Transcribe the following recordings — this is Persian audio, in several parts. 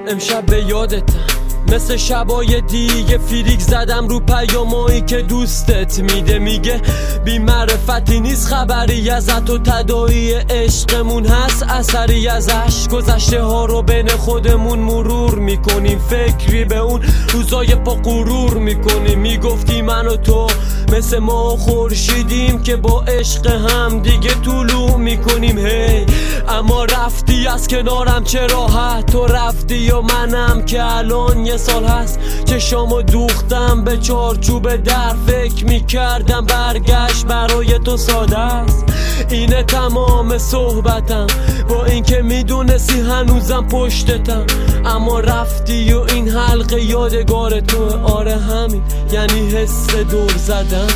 امشب به یادتم مثل شبای دیگه فریک زدم رو پیامایی که دوستت میده. میگه بی معرفتی نیست خبری ازت و تداعی عشقمون هست اثری ازش. گذشته ها رو بین خودمون مرور میکنیم، فکری به اون روزای پا غرور میکنیم. میگفتی من و تو مثل ما خورشیدیم که با عشق هم دیگه طلوع میکنیم. هی اما رفتی از کنارم چه راحت، تو رفتی و منم که الان یه سال هست چشامو دوختم به چارچوب در. فکر میکردم برگشت برای تو ساده است. اینه تمام صحبتم با اینکه میدونستی هنوزم پشتتم، اما رفتی و این حلقه یادگار تو. آره همین یعنی حس دور زدن.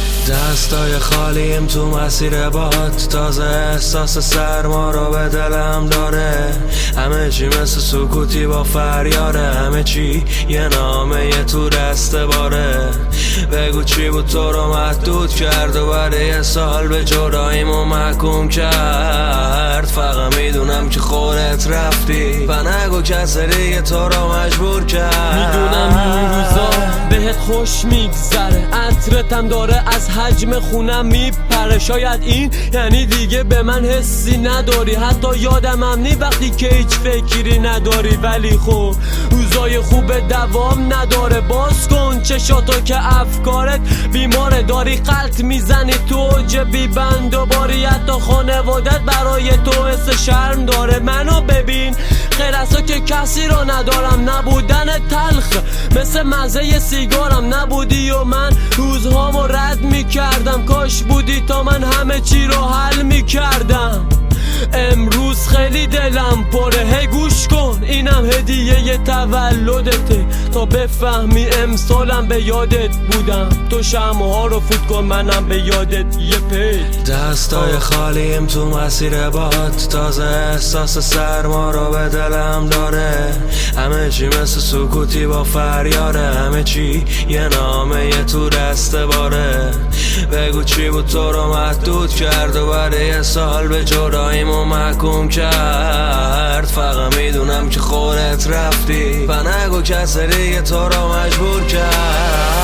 دستای خالیم تو مسیر باد، تازه احساس سرما رو به دلم داره. همه چی مثل سکوتی با فریاره، همه چی یه نامه یه تو دسته باره. بگو چی بود تو رو محدود کرد و بعد یه سال به جداییمو محکوم کرد. فقط میدونم که خودت رفتی و نگو کسی دیگه تو رو مجبور کرد. میدونم این روزا بهت خوش میگذره، عطرتم داره از حجم خونم میپره. شاید این یعنی دیگه به من حسی نداری، حتی یادم هم نی وقتی که هیچ فکری نداری. ولی خب روزای خوب دوام نداره. باز کن چشاتو که افکارت بیماره، داری غلط میزنی تو جبی بند و باری. حتی خانوادت برای تو حس شرم داره. منو ببین خیر از تو که کسی رو ندارم، نبودن تلخ مثل مزه سیگارم. نبودی و من روزهامو رد میکردم، کاش بودی تا من همه چی رو حل میکردم. امروز خیلی دلم پره، هی گوش کن اینم هدیه ی تولدته تا بفهمی امسالم به یادت بودم. تو شمع ها رو فوت کن منم به یادت یه پی. دستای خالیم تو مسیر باد، تازه احساس سرما رو به دلم داره. همه چی مثل سکوتی با فریاره، همه چی یه نامه یه تو دسته باره. بگو چی بود تو رو محدود کرد و بعد یه سال به جداییمو محکوم کرد. فقط میدونم که خودت رفتی و نگو کسی دیگه تو رو مجبور کرد.